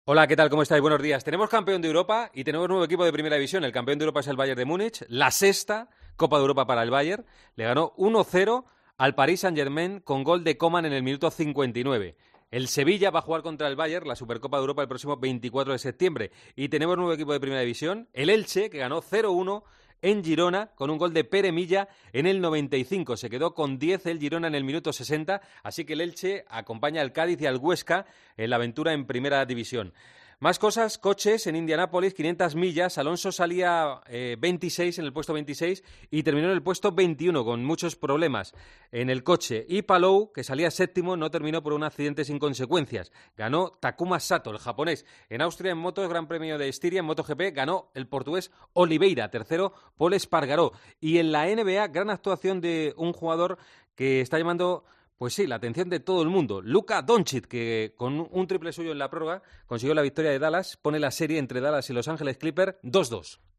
Hola, ¿qué tal? ¿Cómo estáis? Buenos días. Tenemos campeón de Europa y tenemos nuevo equipo de Primera División. El campeón de Europa es el Bayern de Múnich, la sexta Copa de Europa para el Bayern. Le ganó 1-0 al Paris Saint-Germain con gol de Coman en el minuto 59. El Sevilla va a jugar contra el Bayern la Supercopa de Europa el próximo 24 de septiembre. Y tenemos nuevo equipo de Primera División, el Elche, que ganó 0-1 en Girona con un gol de Pere Milla en el 95. Se quedó con 10 el Girona en el minuto 60, así que el Elche acompaña al Cádiz y al Huesca en la aventura en Primera División. Más cosas, coches en Indianápolis, 500 millas. Alonso salía 26 en el puesto 26 y terminó en el puesto 21 con muchos problemas en el coche. Y Palou, que salía séptimo, no terminó por un accidente sin consecuencias. Ganó Takuma Sato, el japonés. En Austria, en motos, Gran Premio de Estiria, en MotoGP, ganó el portugués Oliveira. Tercero, Pol Espargaró. Y en la NBA, gran actuación de un jugador que está llamando, pues sí, la atención de todo el mundo. Luka Doncic, que con un triple suyo en la prórroga consiguió la victoria de Dallas, pone la serie entre Dallas y Los Ángeles Clippers 2-2.